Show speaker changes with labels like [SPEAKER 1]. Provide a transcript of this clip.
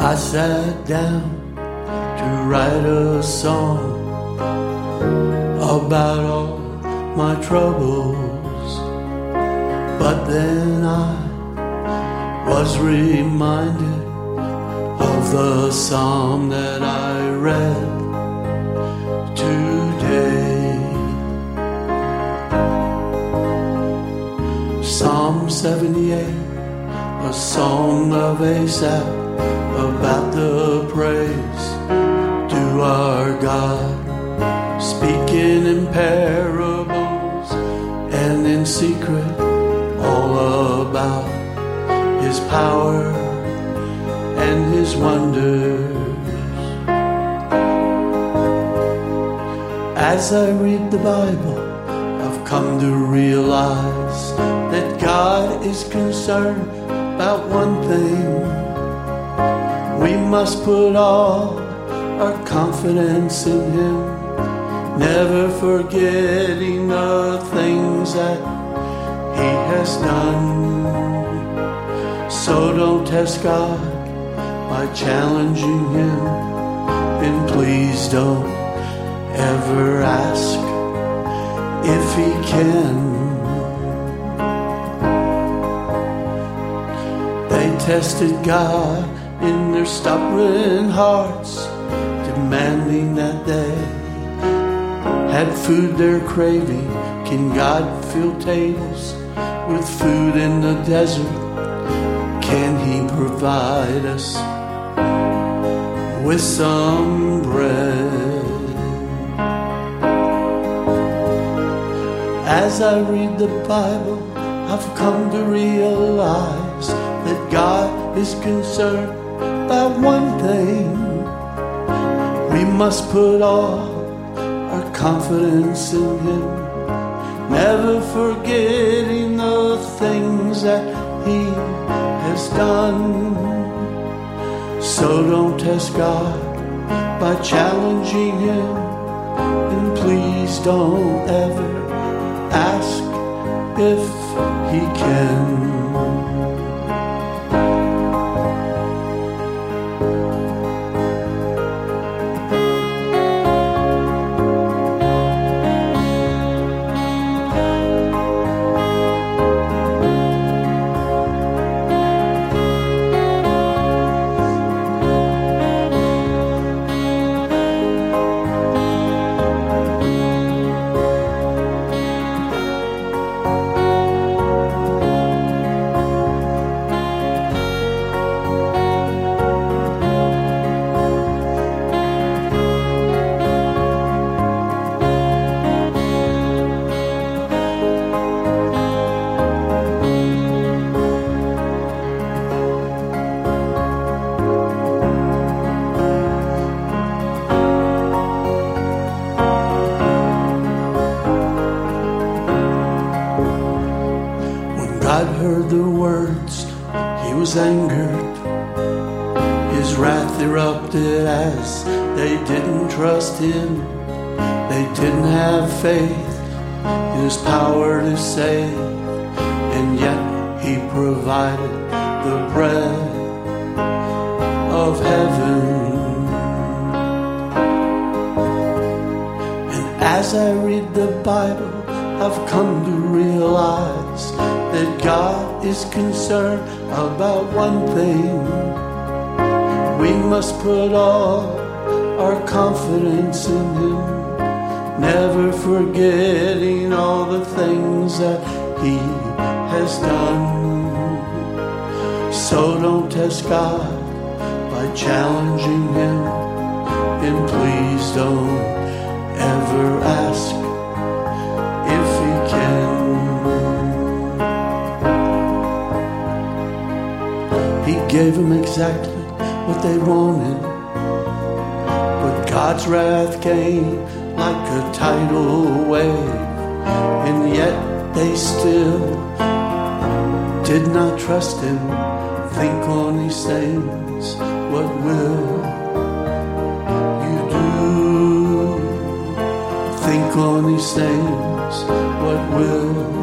[SPEAKER 1] I sat down to write a song about all my troubles, but then I was reminded of the psalm that I read today. Psalm 78, a song of Asaph about the praise to our God, speaking in parables and in secret all about His power and His wonders. As I read the Bible, I've come to realize that God is concerned about one thing. We must put all our confidence in Him, never forgetting the things that He has done. So don't test God by challenging Him, and please don't ever ask if He can. They tested God in their stubborn hearts, demanding that they had food they're craving. Can God fill tables with food in the desert? Can He provide us with some bread? As I read the Bible, I've come to realize that God is concerned about one thing. We must put all our confidence in Him, never forgetting the things that He has done. So don't test God by challenging Him, and please don't ever ask if He can. God heard the words, He was angered. His wrath erupted as they didn't trust Him. They didn't have faith in His power to save, and yet He provided the bread of heaven. And as I read the Bible, I've come to realize that God is concerned about one thing. We must put all our confidence in Him, never forgetting all the things that He has done. So don't test God by challenging Him, and please don't ever ask if He can. He gave them exactly what they wanted, but God's wrath came like a tidal wave, and yet they still did not trust Him. Think on these things, what will you do? Think on these things, what will